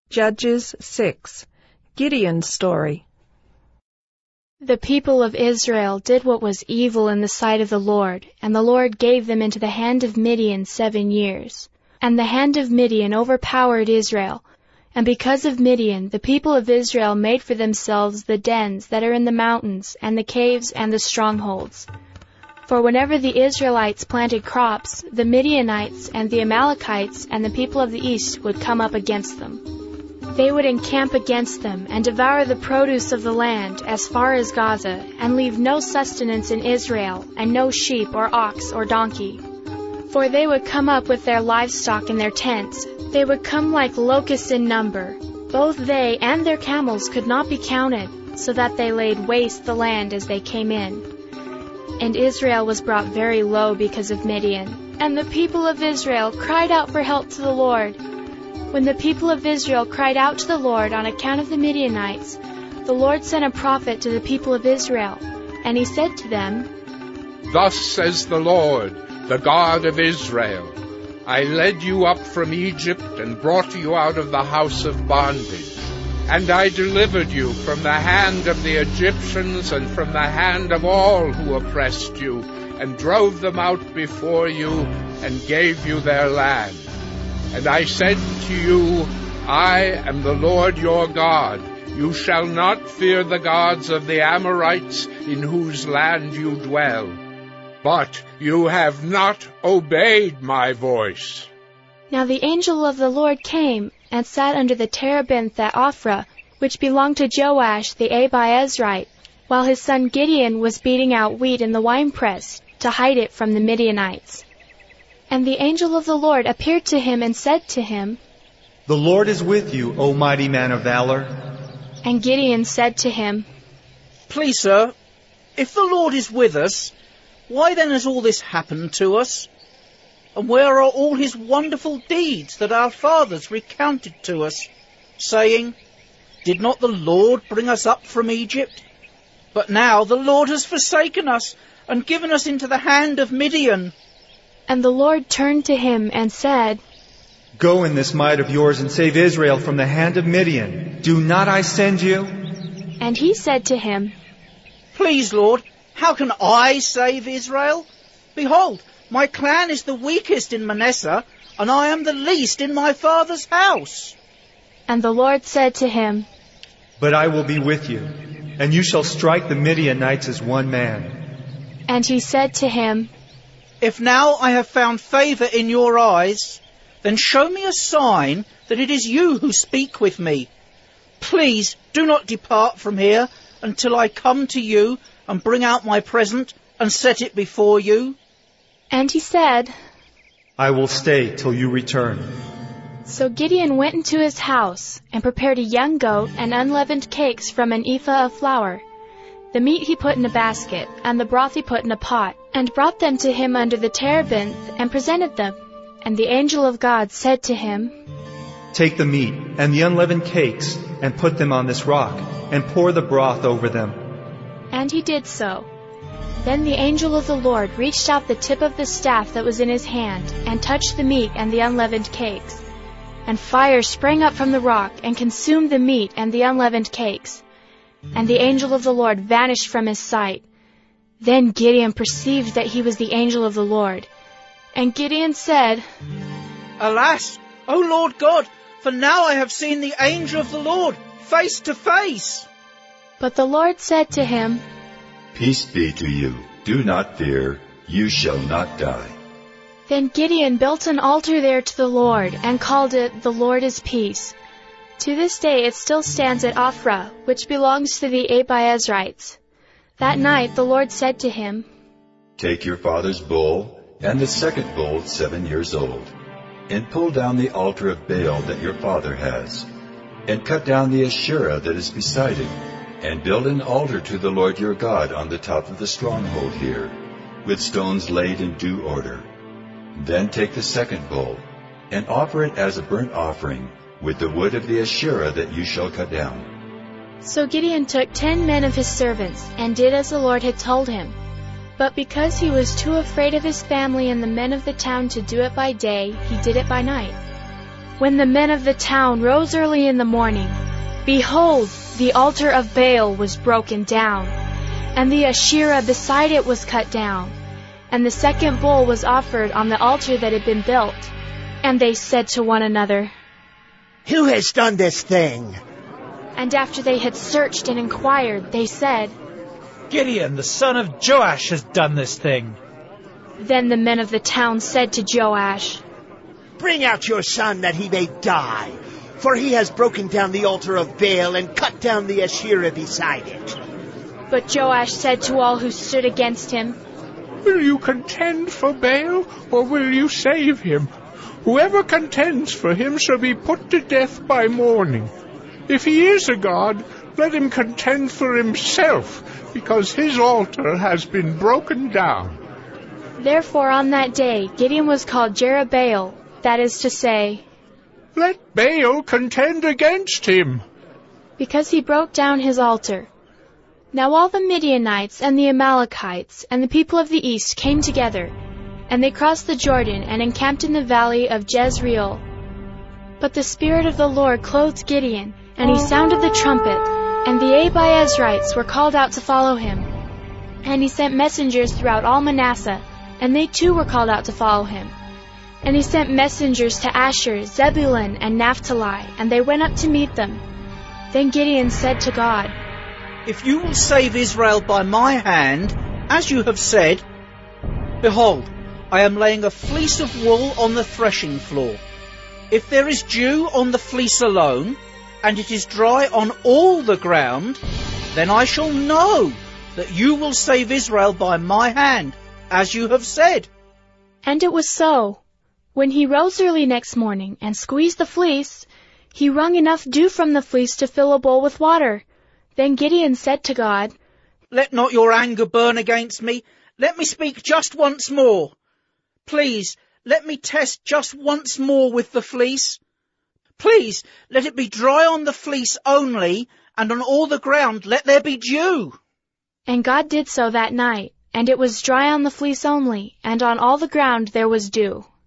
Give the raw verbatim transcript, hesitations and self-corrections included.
Judges six. Gideon's story. The people of Israel did what was evil in the sight of the Lord, and the Lord gave them into the hand of Midian seven years. And the hand of Midian overpowered Israel. And because of Midian, the people of Israel made for themselves the dens that are in the mountains, and the caves, and the strongholds. For whenever the Israelites planted crops, the Midianites and the Amalekites and the people of the east would come up against them. They would encamp against them and devour the produce of the land as far as Gaza, and leave no sustenance in Israel, and no sheep or ox or donkey. For they would come up with their livestock in their tents. They would come like locusts in number. Both they and their camels could not be counted, so that they laid waste the land as they came in. And Israel was brought very low because of Midian. And the people of Israel cried out for help to the Lord. When the people of Israel cried out to the Lord on account of the Midianites, the Lord sent a prophet to the people of Israel, and he said to them, Thus says the Lord, the God of Israel, I led you up from Egypt and brought you out of the house of bondage. And I delivered you from the hand of the Egyptians and from the hand of all who oppressed you, and drove them out before you, and gave you their land. And I said to you, I am the Lord your God. You shall not fear the gods of the Amorites in whose land you dwell. But you have not obeyed my voice. Now the angel of the Lord came and sat under the terebinth at Ophrah, which belonged to Joash the Abiezrite, while his son Gideon was beating out wheat in the winepress to hide it from the Midianites. And the angel of the Lord appeared to him and said to him, The Lord is with you, O mighty man of valor. And Gideon said to him, Please, sir, if the Lord is with us, why then has all this happened to us? And where are all his wonderful deeds that our fathers recounted to us, saying, Did not the Lord bring us up from Egypt? But now the Lord has forsaken us and given us into the hand of Midian. And the Lord turned to him and said, Go in this might of yours and save Israel from the hand of Midian. Do not I send you? And he said to him, Please, Lord, how can I save Israel? Behold, my clan is the weakest in Manasseh, and I am the least in my father's house. And the Lord said to him, But I will be with you, and you shall strike the Midianites as one man. And he said to him, If now I have found favour in your eyes, then show me a sign that it is you who speak with me. Please do not depart from here until I come to you and bring out my present and set it before you. And he said, I will stay till you return. So Gideon went into his house and prepared a young goat and unleavened cakes from an ephah of flour. The meat he put in a basket, and the broth he put in a pot, and brought them to him under the terebinth, and presented them. And the angel of God said to him, Take the meat and the unleavened cakes, and put them on this rock, and pour the broth over them. And he did so. Then the angel of the Lord reached out the tip of the staff that was in his hand, and touched the meat and the unleavened cakes. And fire sprang up from the rock, and consumed the meat and the unleavened cakes. And the angel of the Lord vanished from his sight. Then Gideon perceived that he was the angel of the Lord. And Gideon said, Alas, O Lord God, for now I have seen the angel of the Lord face to face. But the Lord said to him, Peace be to you. Do not fear. You shall not die. Then Gideon built an altar there to the Lord, and called it, The Lord is Peace. To this day it still stands at Ophrah, which belongs to the Abiezrites. That night the Lord said to him, Take your father's bull, and the second bull seven years old, and pull down the altar of Baal that your father has, and cut down the Asherah that is beside it, and build an altar to the Lord your God on the top of the stronghold here, with stones laid in due order. Then take the second bull, and offer it as a burnt offering, with the wood of the Asherah that you shall cut down. So Gideon took ten men of his servants, and did as the Lord had told him. But because he was too afraid of his family and the men of the town to do it by day, he did it by night. When the men of the town rose early in the morning, behold, the altar of Baal was broken down, and the Asherah beside it was cut down, and the second bull was offered on the altar that had been built. And they said to one another, Who has done this thing? And after they had searched and inquired, they said, Gideon, the son of Joash, has done this thing. Then the men of the town said to Joash, Bring out your son that he may die, for he has broken down the altar of Baal and cut down the Asherah beside it. But Joash said to all who stood against him, Will you contend for Baal, or will you save him? Whoever contends for him shall be put to death by morning. If he is a god, let him contend for himself, because his altar has been broken down. Therefore on that day Gideon was called Jerubbaal, that is to say, Let Baal contend against him, because he broke down his altar. Now all the Midianites and the Amalekites and the people of the east came together, and they crossed the Jordan and encamped in the valley of Jezreel. But the Spirit of the Lord clothed Gideon, and he sounded the trumpet, and the Abiezrites were called out to follow him. And he sent messengers throughout all Manasseh, and they too were called out to follow him. And he sent messengers to Asher, Zebulun, and Naphtali, and they went up to meet them. Then Gideon said to God, If you will save Israel by my hand, as you have said, behold, I am laying a fleece of wool on the threshing floor. If there is dew on the fleece alone, and it is dry on all the ground, then I shall know that you will save Israel by my hand, as you have said. And it was so. When he rose early next morning and squeezed the fleece, he wrung enough dew from the fleece to fill a bowl with water. Then Gideon said to God, Let not your anger burn against me. Let me speak just once more. Please, let me test just once more with the fleece. Please, let it be dry on the fleece only, and on all the ground let there be dew. And God did so that night, and it was dry on the fleece only, and on all the ground there was dew.